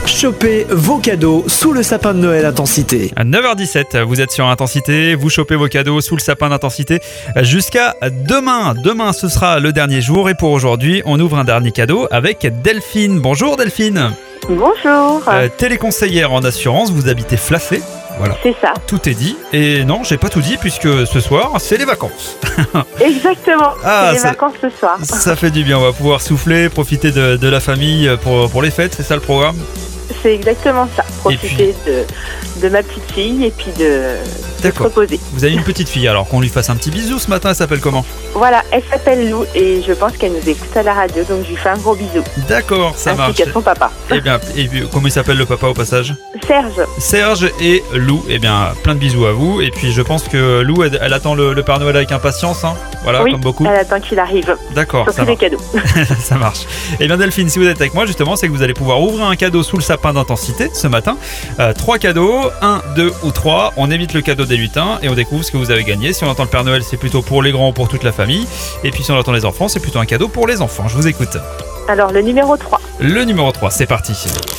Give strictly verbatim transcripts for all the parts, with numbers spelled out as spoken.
Chopez vos cadeaux sous le sapin de Noël Intensité. À neuf heures dix-sept, vous êtes sur Intensité, vous chopez vos cadeaux sous le sapin d'Intensité jusqu'à demain. Demain, ce sera le dernier jour et pour aujourd'hui, on ouvre un dernier cadeau avec Delphine. Bonjour Delphine. Bonjour. Euh, téléconseillère en assurance, vous habitez Flafé. Voilà. C'est ça. Tout est dit. Et non, j'ai pas tout dit puisque ce soir, c'est les vacances. Exactement. Ah, c'est les ça- vacances ce soir. Ça fait du bien, on va pouvoir souffler, profiter de, de la famille pour, pour les fêtes, c'est ça le programme? C'est exactement ça. Et Profiter de, de ma petite fille et puis de, de se D'accord. reposer. Vous avez une petite fille, alors qu'on lui fasse un petit bisou ce matin, elle s'appelle comment? Voilà, elle s'appelle Lou et je pense qu'elle nous écoute à la radio, donc je lui fais un gros bisou. D'accord, ça Ainsi marche. qu'à son papa. Eh bien, et puis, comment il s'appelle le papa au passage? Serge. Serge et Lou. Eh bien, plein de bisous à vous. Et puis, je pense que Lou, elle, elle attend le, le Père Noël avec impatience, hein. Voilà, oui, comme beaucoup. elle attend qu'il arrive. D'accord, Pour ça tous les marche. cadeaux. Ça marche. Eh bien Delphine, si vous êtes avec moi justement, c'est que vous allez pouvoir ouvrir un cadeau sous le sapin d'Intensité ce matin. Euh, trois cadeaux, un, deux ou trois. On évite le cadeau des lutins et on découvre ce que vous avez gagné. Si on entend le Père Noël, c'est plutôt pour les grands ou pour toute la famille. Et puis si on entend les enfants, c'est plutôt un cadeau pour les enfants. Je vous écoute. Alors, le numéro trois. Le numéro trois, c'est parti.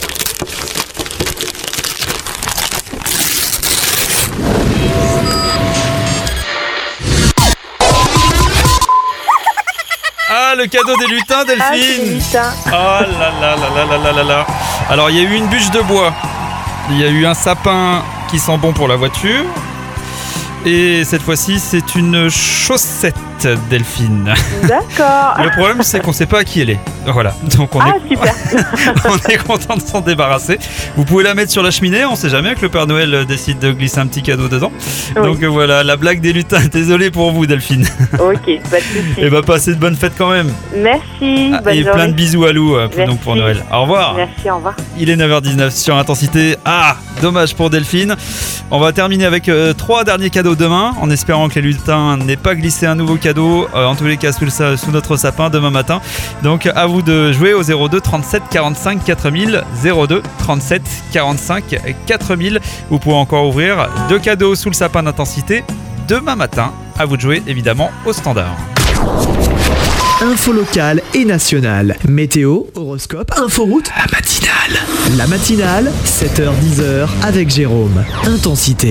Ah, le cadeau des lutins, Ah, c'est Delphine. Lutin. Oh là là là là là là là là. Alors il y a eu une bûche de bois, il y a eu un sapin qui sent bon pour la voiture, et cette fois-ci c'est une chaussette, Delphine. D'accord. Le problème c'est qu'on sait pas à qui elle est. Voilà, donc on, Ah, est, super. on est content de s'en débarrasser. Vous pouvez la mettre sur la cheminée, on sait jamais que le Père Noël décide de glisser un petit cadeau dedans. Oui. Donc euh, voilà, la blague des lutins, désolé pour vous Delphine. Ok, pas de soucis. Et bah passez de bonnes fêtes quand même. Merci. Ah, bonne et journée. plein de bisous à Lou euh, donc Merci. pour Noël. Au revoir. Merci, au revoir. Il est neuf heures dix-neuf sur Intensité. Ah, dommage pour Delphine. On va terminer avec euh, trois derniers cadeaux demain, en espérant que les lutins n'aient pas glissé un nouveau cadeau, euh, en tous les cas sous, le, sa- sous notre sapin demain matin. Donc à vous de jouer au zéro deux trente-sept quarante-cinq quatre mille, zéro deux trente-sept quarante-cinq quatre mille. Vous pouvez encore ouvrir deux cadeaux sous le sapin d'Intensité demain matin. À vous de jouer évidemment au standard. Info locale et nationale. Météo, horoscope, inforoute. La matinale. La matinale, sept heures dix avec Jérôme. Intensité.